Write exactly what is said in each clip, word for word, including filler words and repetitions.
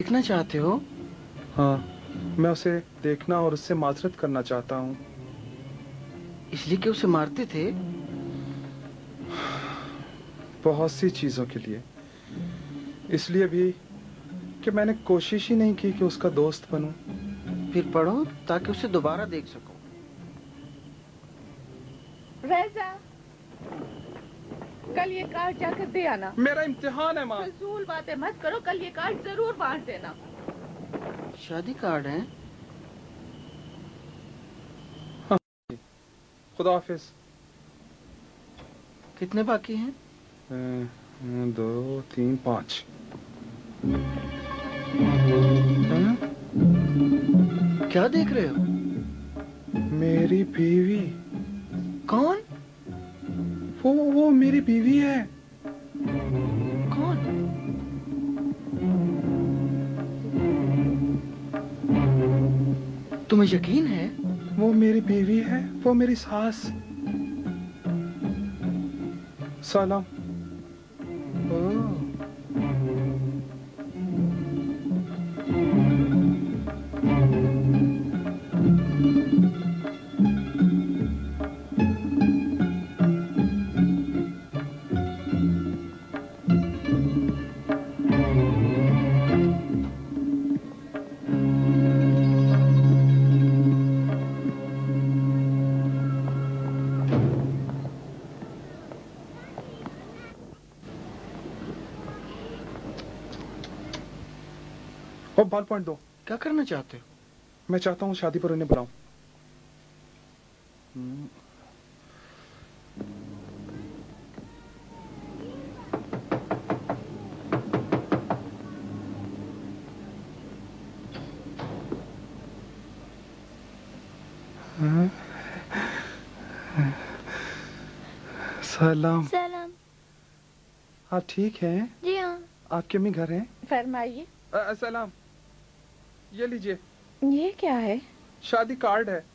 देखना चाहते हो? हाँ, मैं उसे देखना और उससे माजरत करना चाहता हूँ। इसलिए कि उसे मारते थे? बहुत सी चीजों के लिए। इसलिए भी कि मैंने कोशिश ही नहीं की कि उसका दोस्त बनूं। फिर पढ़ो ताकि उसे दोबारा देख सको। रज़ा, कल ये कार्ड जाकर दे आना। मेरा इम्तिहान है माँ। फजूल बातें मत करो, कल ये कार्ड जरूर बांट देना। शादी कार्ड है? हाँ, खुदा हाफिज। कितने बाकी हैं? दो तीन पाँच। क्या देख रहे हो? मेरी बीवी। कौन? वो वो मेरी बीवी है। कौन? तुम्हें यकीन है? वो मेरी बीवी है, वो मेरी सास। सलाम। ओ, बॉल पॉइंट दो। क्या करना चाहते हो? मैं चाहता हूँ शादी पर उन्हें बुलाऊं। सलाम। सलाम। आप ठीक हैं? जी हाँ। आपकी अम्मी घर हैं? फरमाइए। सलाम। ये लीजिए। ये क्या है? शादी कार्ड है,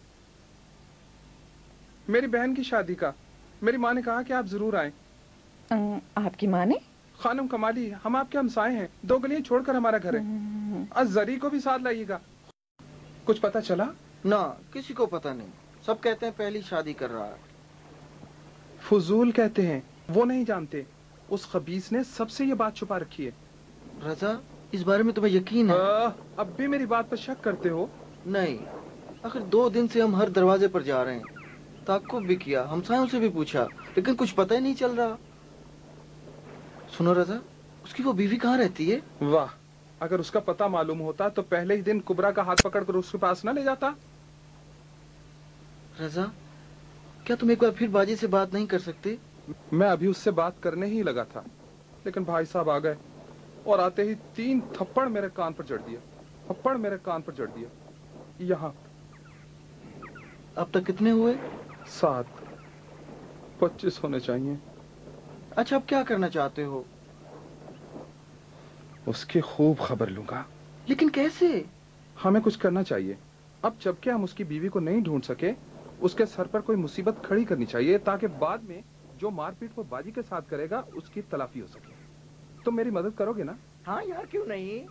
मेरी बहन की शादी का। मेरी माँ ने कहा कि आप जरूर आएं। आपकी माँ ने? खानम कमाली, हम आपके हमसाए हैं, दो गलियां छोड़कर हमारा घर है। अजरी को भी साथ लाइएगा। कुछ पता चला? ना, किसी को पता नहीं। सब कहते हैं पहली शादी कर रहा है। फजूल कहते हैं, वो नहीं जानते। उस खबीस ने सबसे ये बात छुपा रखी है। रजा, इस बारे में तुम्हें यकीन है? आ, अब भी मेरी बात पर शक करते हो? नहीं, आखिर दो दिन से हम हर दरवाजे पर जा रहे हैं, ताक्कुब भी किया, हमसायों से भी पूछा, लेकिन कुछ पता ही नहीं चल रहा। सुनो रजा, उसकी वो बीवी कहाँ रहती है? वाह, अगर उसका पता मालूम होता तो पहले ही दिन कुबरा का हाथ पकड़कर उसके पास ना ले जाता। रजा, क्या तुम एक बार फिर बाजी से बात नहीं कर सकते? मैं अभी उससे बात करने ही लगा था, लेकिन भाई साहब आ गए और आते ही तीन थप्पड़ मेरे कान पर जड़ दिया। थप्पड़ मेरे कान पर जड़ दिया। यहाँ। अब तक कितने हुए? सात। पच्चीस होने चाहिए। अच्छा, अब क्या करना चाहते हो? उसकी खूब खबर लूंगा। लेकिन कैसे? हमें कुछ करना चाहिए। अब जबकि हम उसकी बीवी को नहीं ढूंढ सके, उसके सर पर कोई मुसीबत खड़ी करनी चाहिए ताकि बाद में जो मारपीट वो बाजी के साथ करेगा उसकी तलाफी हो सके। तुम मेरी मदद करोगे ना? हाँ यार, क्यों नहीं।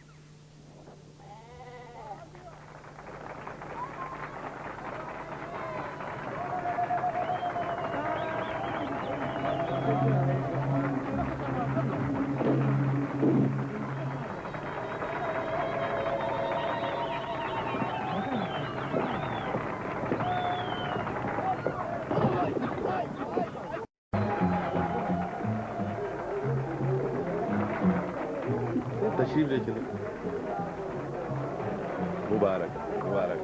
तशरीफ ले चलो। मुबारक मुबारक।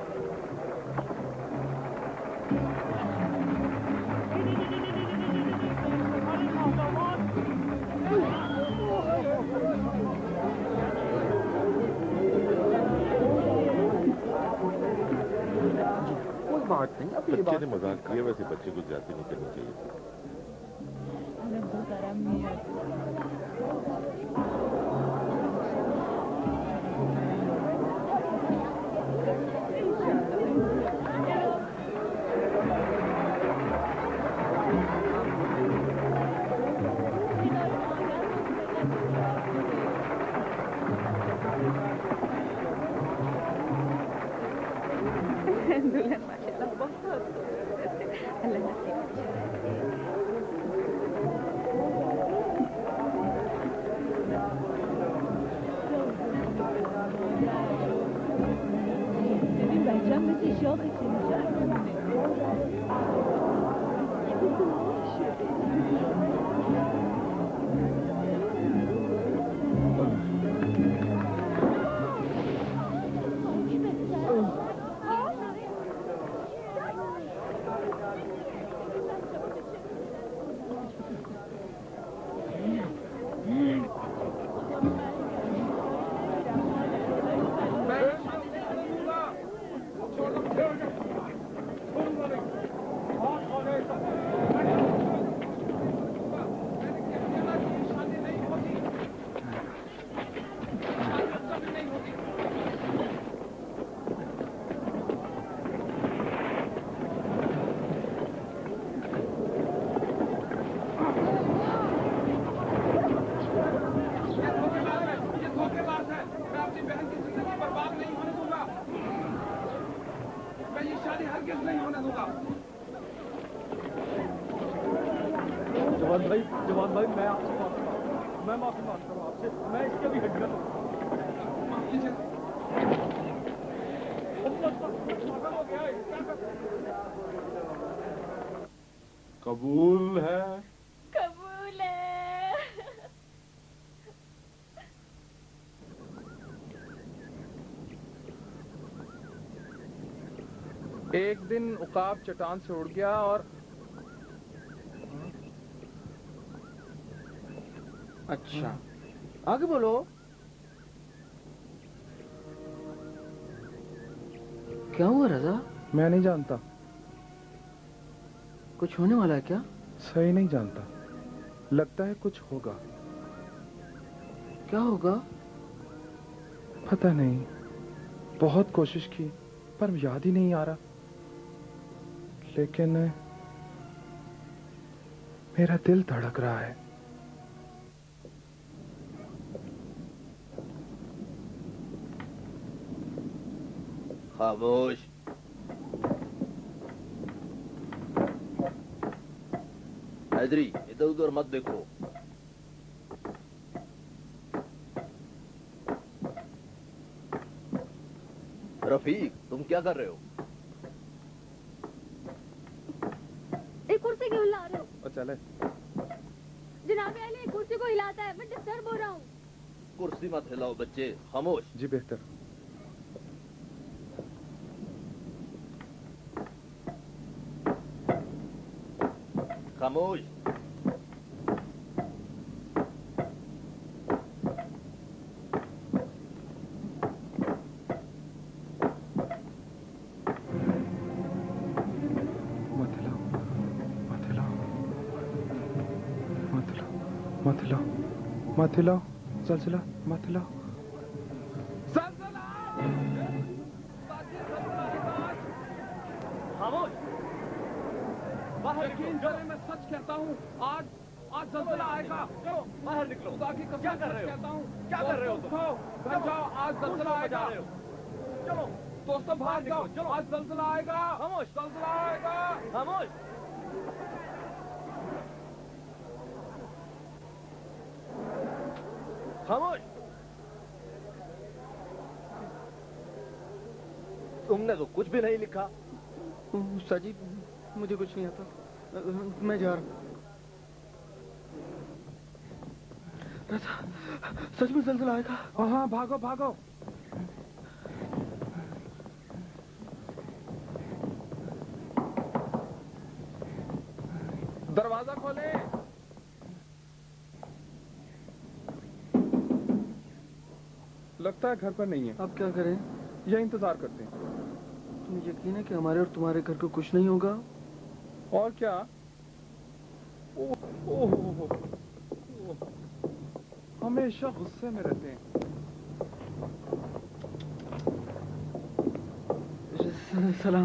कोई बात नहीं, अब बच्चे ने मजाक किया, वैसे बच्चे को ज्यादा नहीं करनी चाहिए। दुल्हन माशाल्लाह बहुत खूबसूरत है। अल्लाह नसीब करे। ببین بچه‌م مثل شاخ سیمسار میمونه. जवान भाई जवान भाई मैं आपसे माफी मांगता हूँ मैं माफी मांगता हूँ आपसे मैं इसके भी हड्डियां कबूल है कबूल है। एक दिन उकाब चट्टान से उड़ गया और अच्छा आगे बोलो। क्या हुआ रजा? मैं नहीं जानता। कुछ होने वाला है क्या? सही नहीं जानता। लगता है कुछ होगा। क्या होगा? पता नहीं। बहुत कोशिश की पर याद ही नहीं आ रहा। लेकिन मेरा दिल धड़क रहा है। खामोश। हैदरी इधर उधर मत देखो। रफीक तुम क्या कर रहे हो? एक कुर्सी क्यों हिला रहे हो? और चले जनाब अली कुर्सी को हिलाता है मैं डिस्टर्ब हो रहा हूँ। कुर्सी मत हिलाओ बच्चे खामोश। जी बेहतर। खामोश। मत हिलाओ मत हिलाओ जलजला मत हिलाओ। खामोश यकीन करें मैं सच कहता हूँ आज आज जलजला आएगा। चलो बाहर निकलो। खुदा की कसम क्या कर रहे हो? कहता हूँ क्या कर रहे हो तुम? घर जाओ आज जलजला आएगा। चलो दोस्तों बाहर जाओ। चलो आज जलजला आएगा। खामोश जलजला आएगा। खामोश। खामोश। तुमने तो कुछ भी नहीं लिखा। साजी मुझे कुछ नहीं आता। मैं जा रहा हूँ। सच में जल्जला आएगा? हाँ भागो भागो। दरवाजा खोले। लगता है घर पर नहीं है। अब क्या करें? यह इंतजार करते हैं। तुम्हें यकीन है कि हमारे और तुम्हारे घर को कुछ नहीं होगा? और क्या? ओह ओह ओह हमेशा गुस्से में रहते हैं। सलाम।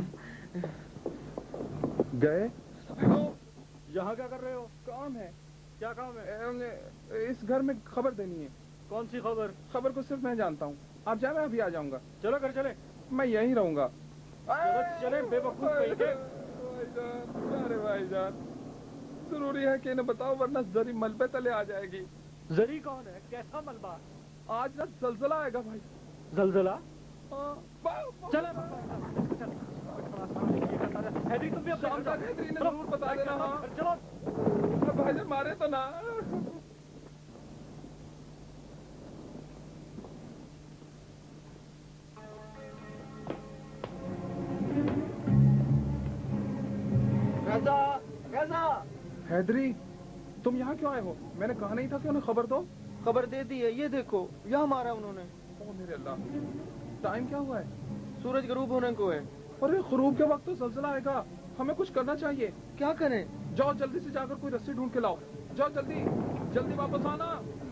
गए? यहाँ क्या कर रहे हो? काम है। क्या काम है? इस घर में खबर देनी है। कौन सी खबर? खबर को सिर्फ मैं जानता हूँ। आप जाए मैं अभी आ जाऊंगा। चलो घर चले। मैं यहीं रहूंगा। चलो चले बेवकूफ कहीं के। भाईजान, अरे भाईजान, जरूरी है कि इन्हें बताओ वरना जरी मलबे तले आ जाएगी। जरी कौन है? कैसा मलबा? आज ना जलजला आएगा भाई। जलजला? हाँ, चलो चल। हैदरी तुम भी अपने शाम तक हैदरी ने जरूर बता देना। हाँ चलो भाईजान, मारे तो ना। रजा, रजा। हैदरी, तुम यहाँ क्यों आए हो? मैंने कहा नहीं था कि उन्हें खबर दो। खबर दे दी है, ये देखो यहाँ मारा उन्होंने। ओ मेरे अल्लाह, टाइम क्या हुआ है? सूरज गरूब होने को है। अरे खरूब के वक्त तो जलजला आएगा, हमें कुछ करना चाहिए। क्या करें? जाओ जल्दी से जाकर कोई रस्सी ढूंढ के लाओ। जाओ जल्दी, जल्दी वापस आना।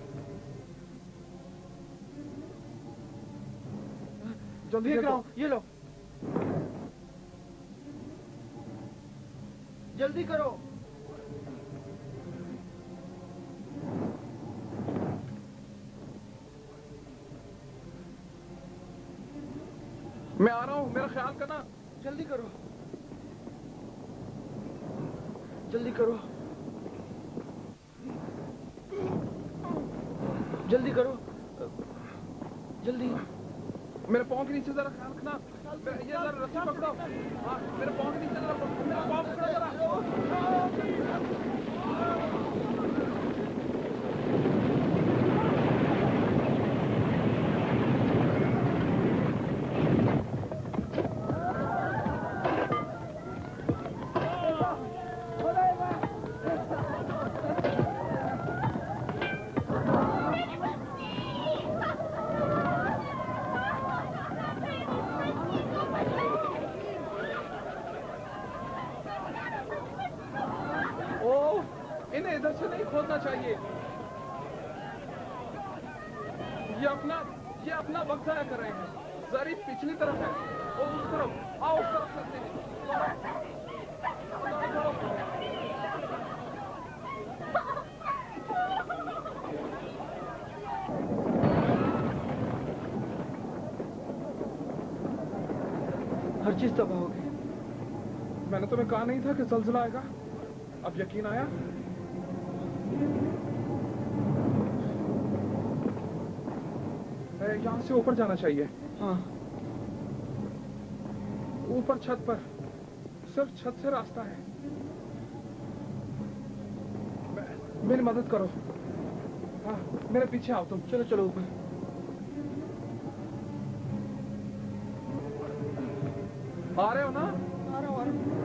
जल्दी देख रहा देखो। हूँ, ये लो। जल्दी करो। मैं आ रहा हूँ, मेरा ख्याल करना। जल्दी करो, जल्दी करो, जल्दी करो, जल्दी। मेरे पाँव के नीचे जरा ख्याल रखना। मेरा ये जरा रस्सी पकड़ो। हाँ, मेरे पाँव के नीचे जरा पकड़ो। मेरा पाँव पकड़ो जरा। खोदना चाहिए। ये अपना ये अपना वक्त जाया कर रहे हैं। जरी पिछली तरफ है और उस तरफ, आओ उस तरफ चलते हैं। हर चीज तबाह हो गई। मैंने तुम्हें कहा नहीं था कि ज़लज़ला आएगा? अब यकीन आया? यहाँ से ऊपर जाना चाहिए। हाँ। ऊपर छत पर, सिर्फ छत से रास्ता है। मेरी मदद करो। हाँ, मेरे पीछे आओ तुम। चलो चलो ऊपर। आ रहे हो ना? आ रहा हूँ, आ रहा हूँ।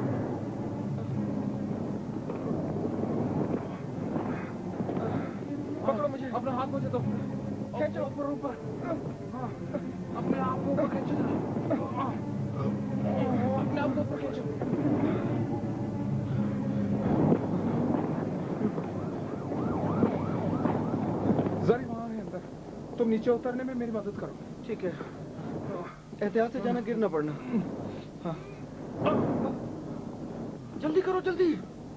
पकड़ो मुझे। अपना हाथ मुझे दो। खींचो ऊपर ऊपर। हाँ, अपने आप को ऊपर खींचो। अपने आप को ऊपर खींचो। जरी वहाँ है अंदर। तुम नीचे उतरने में मेरी मदद करो। ठीक है। एहतियात से जाना, गिर ना पड़ना। हाँ। जल्दी करो, जल्दी।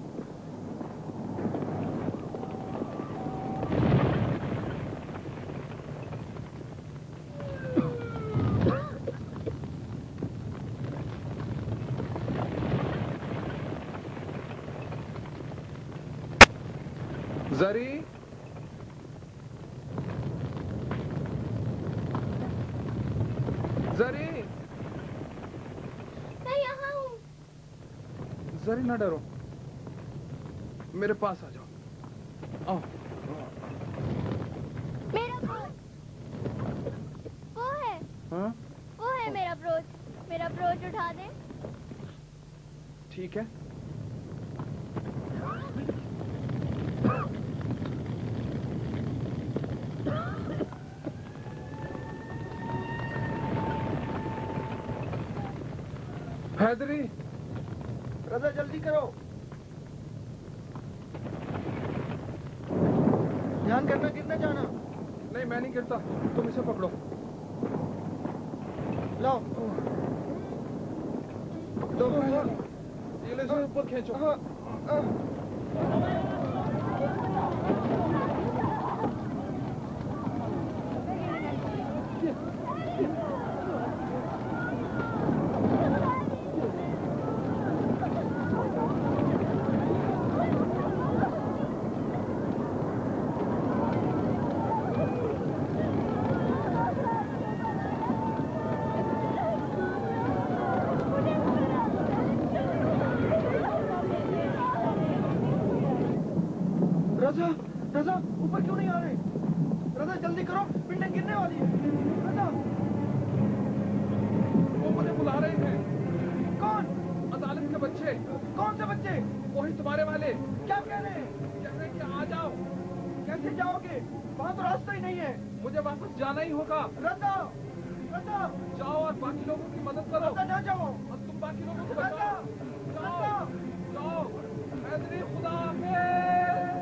जरी, जरी, मैं यहाँ हूँ। जरी ना डरो, मेरे पास आ जाओ। आओ। मेरा ब्रोच। वो है। हाँ? वो है मेरा ब्रोच। मेरा ब्रोच उठा दे। ठीक है। हैदरी, रजा जल्दी करो। ध्यान करना, गिर ना जाना। नहीं मैं नहीं गिरता, तुम इसे पकड़ो। लाओ। दो ये ले, इसे ऊपर खींचो। हाँ, हाँ। कौन से बच्चे? वही तुम्हारे वाले। क्या कह रहे हैं? कह रहे हैं कि आ जाओ। कैसे जाओगे? वहाँ तो रास्ता ही नहीं है। मुझे वापस जाना ही होगा। रद्दा, रद्दा, जाओ और बाकी लोगों की मदद करो। रद्दा ना जाओ। और तुम बाकी लोगों को बचाओ। जाओ, जाओ। हैदरी, खुदा हाफिज।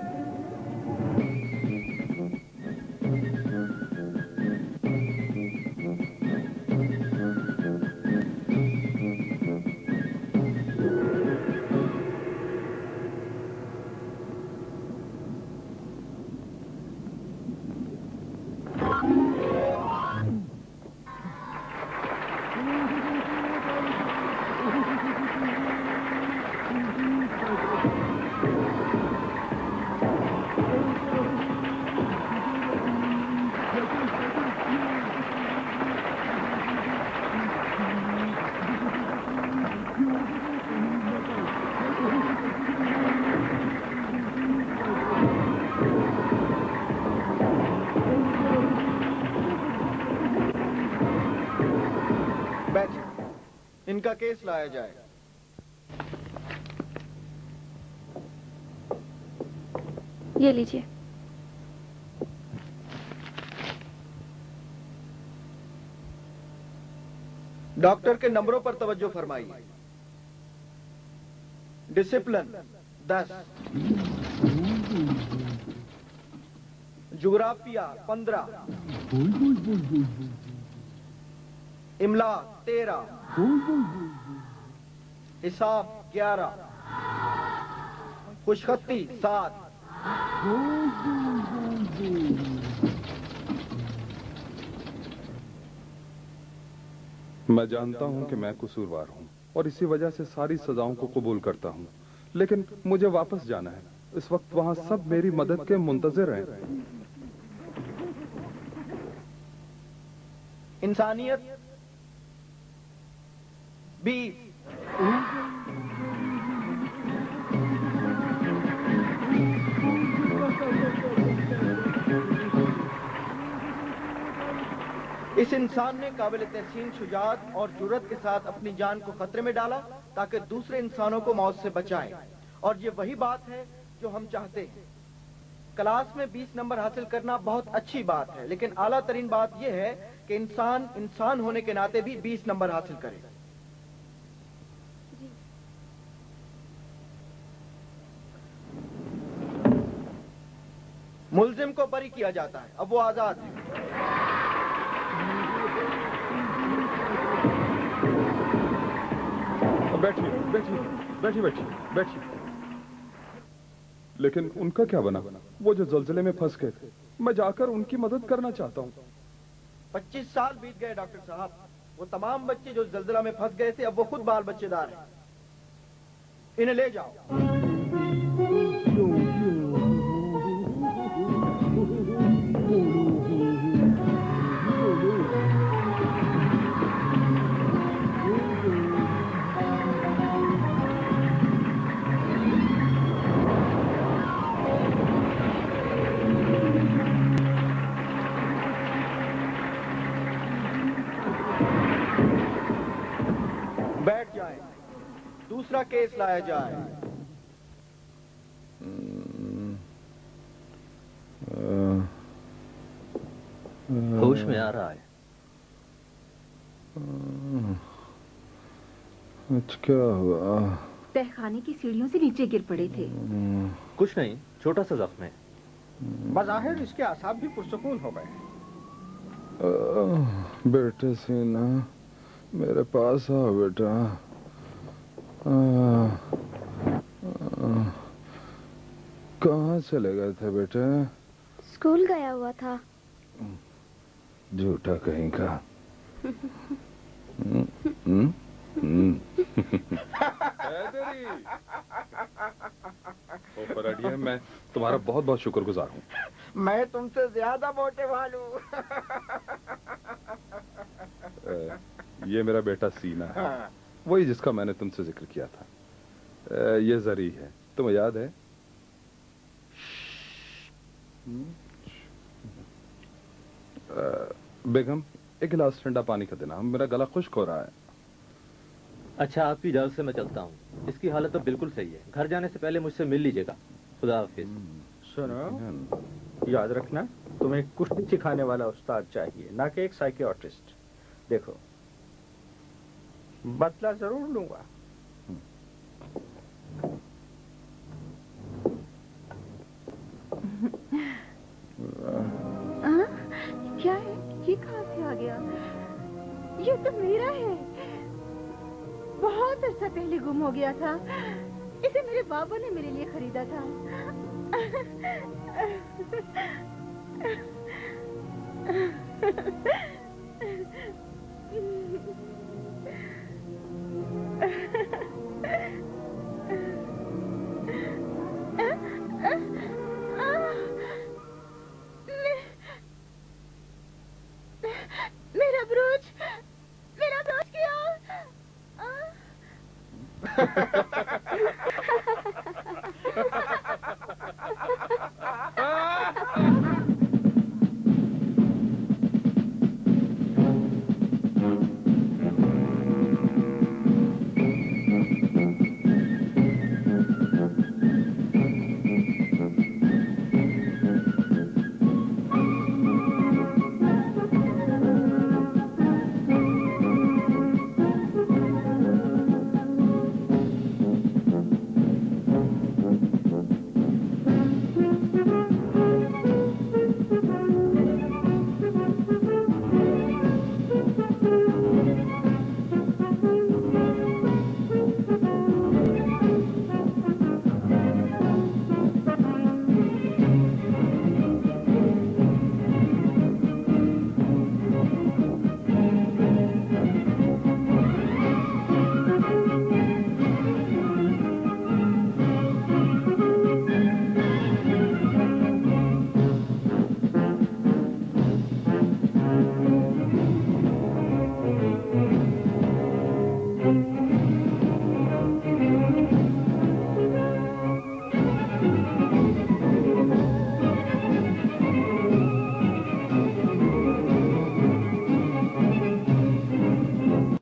इनका केस लाया जाए। ये लीजिए। डॉक्टर के नंबरों पर तवज्जो फरमाइए। डिसिप्लिन दस, जुग्राफिया पंद्रह, इमला तेरह, हिसाब ग्यारह, खुशखत्ती सात, मैं जानता हूं कि मैं कसूरवार हूं और इसी वजह से सारी सजाओं को कबूल करता हूं, लेकिन मुझे वापस जाना है। इस वक्त वहां सब मेरी मदद के मुंतजिर हैं। इंसानियत बीस, इस इंसान ने काबिल तहसीन शुजाअत और जुर्रत के साथ अपनी जान को खतरे में डाला ताकि दूसरे इंसानों को मौत से बचाए, और ये वही बात है जो हम चाहते हैं। क्लास में बीस नंबर हासिल करना बहुत अच्छी बात है, लेकिन आला तरीन बात यह है कि इंसान इंसान होने के नाते भी बीस नंबर हासिल करे। मुल्जिम को बरी किया जाता है, अब वो आजाद है। बैठिए बैठिए बैठिए बैठिए बैठिए। लेकिन उनका क्या बना? वो जो जल्जले में फंस गए थे, मैं जाकर उनकी मदद करना चाहता हूँ। पच्चीस साल बीत गए डॉक्टर साहब। वो तमाम बच्चे जो जल्जला में फंस गए थे अब वो खुद बाल बच्चेदार हैं। इन्हें ले जाओ। बैठ जाए, दूसरा केस लाया जाए। होश में आ रहा है। अच्छा, क्या हुआ? तहखाने की सीढ़ियों से नीचे गिर पड़े थे। कुछ नहीं, छोटा सा जख्म है। बज़ाहिर इसके आसाब भी पुरसकून हो गए। बेटे सीना, मेरे पास आ बेटा। कहाँ चले गए थे बेटे? स्कूल गया हुआ था। झूठा कहीं का। हैदरी, मैं तुम्हारा बहुत बहुत शुक्रगुजार हूँ। मैं तुमसे ज्यादा मोटे वालू। ये मेरा बेटा सीना है, वही जिसका मैंने तुमसे जिक्र किया था। ये जरी है, तुम्हें याद है? बेगम, एक गिलास ठंडा पानी का देना, मेरा गला खुश्क हो रहा है। अच्छा, आपकी इजाजत से मैं चलता हूँ। इसकी हालत तो बिल्कुल सही है। घर जाने से पहले मुझसे मिल लीजिएगा। खुदा हाफिज। सुनो, याद रखना, तुम्हें कुश्ती सिखाने वाला उस्ताद चाहिए, ना कि एक साइकियाट्रिस्ट। देखो, बदला जरूर लूंगा। हाँ? क्या है? ये कहाँ से आ गया? ये तो मेरा है। बहुत अर्सा पहले गुम हो गया था। इसे मेरे बाबा ने मेरे लिए खरीदा था। मेरा ब्रोच, मेरा ब्रोच क्यों? Ah!